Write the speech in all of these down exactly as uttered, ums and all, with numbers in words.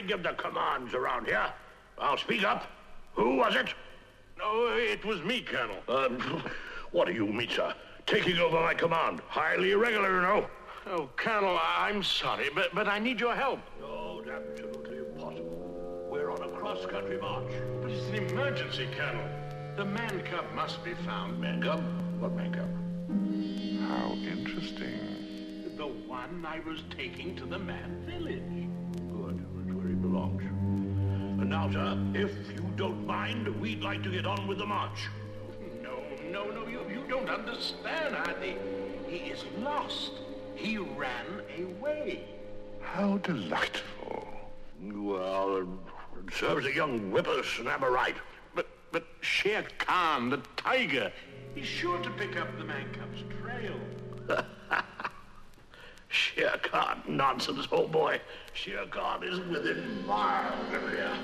give the commands around here. I'll speak up. Who was it? No, it was me, Colonel. Um, what do you mean, sir? Taking over my command. Highly irregular, you know. Oh, Colonel, I'm sorry, but, but I need your help. Oh, absolutely impossible. We're on a cross-country march. But it's an emergency, Colonel. The man cub must be found. Man cub? What man cub? How interesting. The one I was taking to the man village. Good. That's where he belongs. And now, sir, if you don't mind, we'd like to get on with the march. No, no, no, you, you don't understand, Hardy. He is lost. He ran away. How delightful. Well, it serves a young whippersnapper right. But, but Shere Khan, the tiger, he's sure to pick up the man cub's trail. Shere Khan, nonsense, old boy. Shere Khan is within miles of here.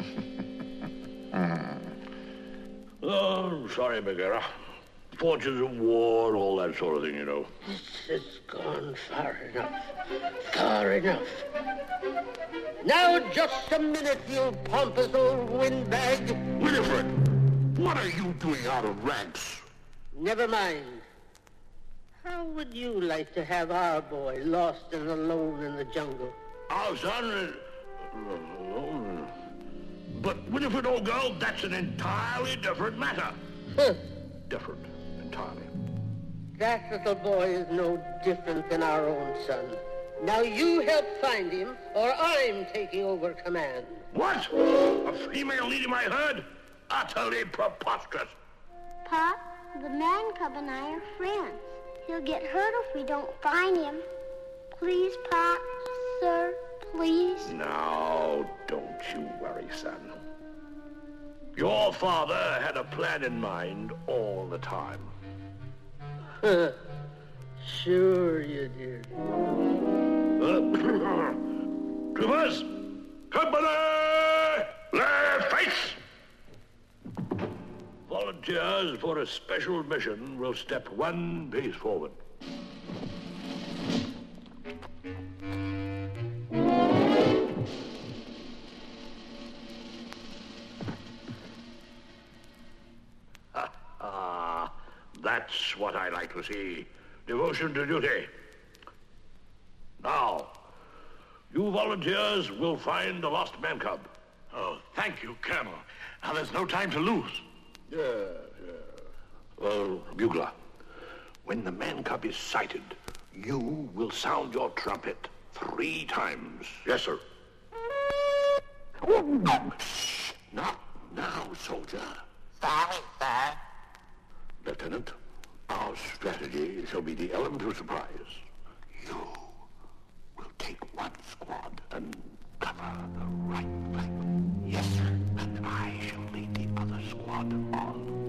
mm. Oh, sorry, Bagheera. Fortunes of war and all that sort of thing, you know. This has gone far enough. Far enough. Now, just a minute, you pompous old windbag. Winifred, what are you doing out of ranks? Never mind. How would you like to have our boy lost and alone in the jungle? Our son is... uh, But, Winifred, old girl, that's an entirely different matter. Huh. Different, entirely. That little boy is no different than our own son. Now you help find him, or I'm taking over command. What? A female leading my herd? Utterly preposterous. Pop, the man cub and I are friends. He'll get hurt if we don't find him. Please, Pop, sir, please. Now, don't you worry, son. Your father had a plan in mind all the time. Sure you did. Uh, Troopers, company, left face. Volunteers for a special mission will step one pace forward. Ah, that's what I like to see. Devotion to duty. Now, you volunteers will find the lost man cub. Oh, thank you, Colonel. Now, there's no time to lose. Yeah, yeah. Well, Bugler, when the man cub is sighted, you will sound your trumpet three times. Yes, sir. Oh, shh! Not now, soldier. Sorry, sir. Lieutenant, our strategy shall be the element of surprise. You will take one squad and cover the right flank. Yes, sir. And I shall lead the other squad on